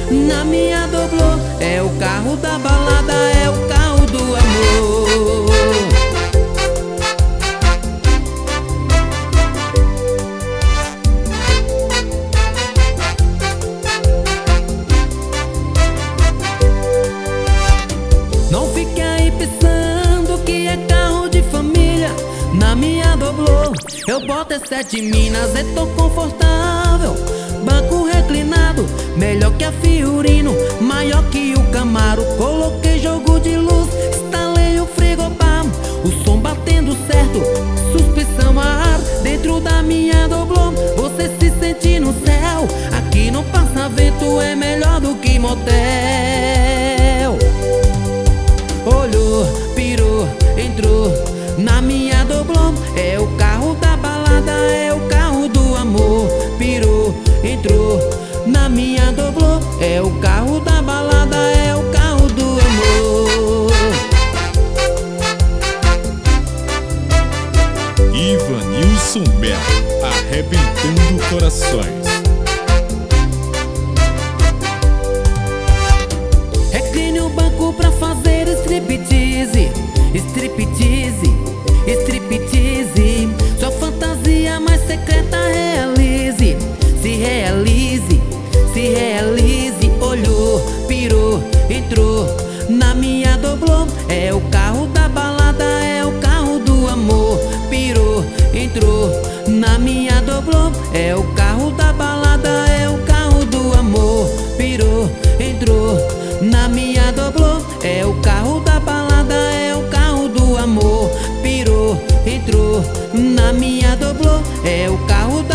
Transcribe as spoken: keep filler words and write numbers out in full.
na minha doblô. É o carro da balada, é o carro do amor. Não fique aí pensando que é carro de família. Na minha doblô eu boto é sete minas e tô confortável. Banco reclinado, melhor que a Fiorino, maior que o Camaro. Coloquei jogo de luz, instalei o frigobar, o som batendo certo, suspensão a ar. Dentro da minha doblô você se sente no céu. Aqui não passa vento, é melhor do que motel. Olhou, pirou, entrou na minha doblô. É o carro da balada, é o carro do amor. Pirou, entrou na minha doblô. É o carro da balada, é o carro do amor. Ivanilson Melo, arrebentando corações. Recline o banco pra fazer striptease, striptease, striptease. Sua fantasia mais secreta realize, se realize, se realize. Olhou, pirou, entrou na minha doblô. É o carro da balada, é o carro do amor. Pirou, entrou na minha doblô. É o carro da balada, é o carro do amor. Pirou, entrou na minha doblô. É o carro da balada, é o carro do amor. Pirou, entrou na minha doblô. É o carro